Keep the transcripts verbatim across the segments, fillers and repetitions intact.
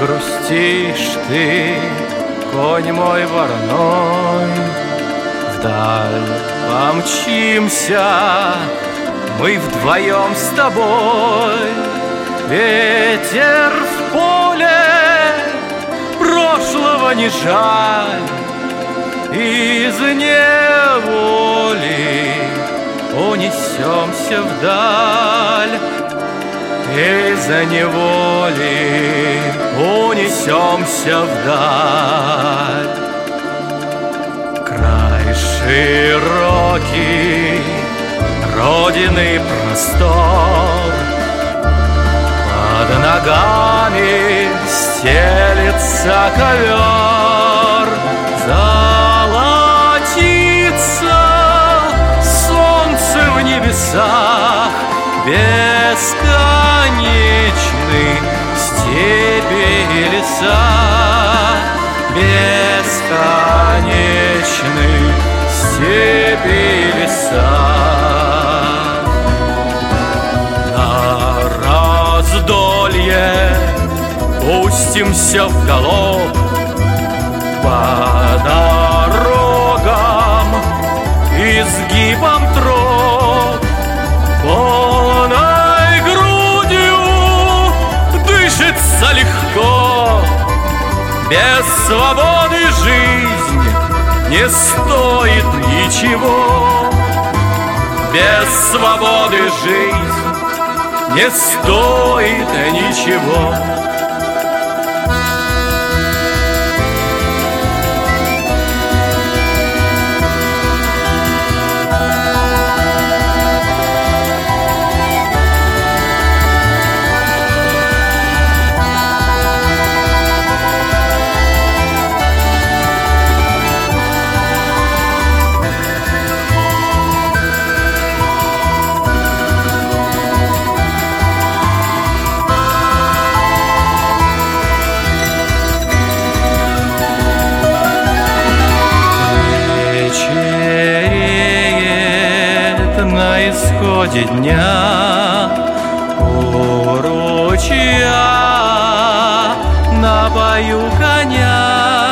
грустишь ты, конь мой вороной. Вдаль помчимся мы вдвоем с тобой. Ветер в поле, прошлого не жаль. Из неволи унесемся вдаль. Из неволи унесемся вдаль. Край широкий, родины простор, под ногами стелется ковер. Золотится солнце в небесах, бесконечны степи и леса. Бесконечны степи и леса. На раздолье пустимся в галоп по дорогам изгибом троп. Полной грудью дышится легко. Без свободы жизнь не стоит ничего. Без свободы жизнь не стоит ничего. На исходе дня у ручья напою коня.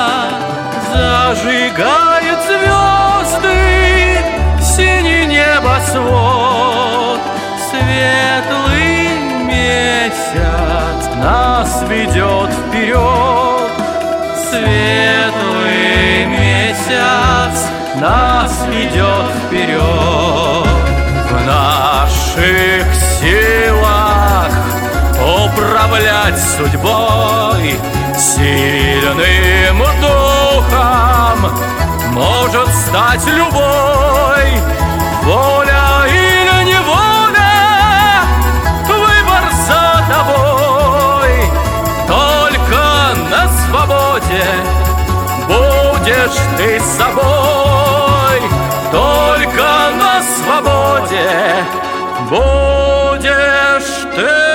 Зажигает звезды синий небосвод. Светлый месяц нас ведет вперед. Светлый месяц нас ведет вперед. В наших силах управлять судьбой, сильным духом может стать любой. Воля или неволя, выбор за тобой. Только на свободе будешь ты собой. Только на свободе будешь ты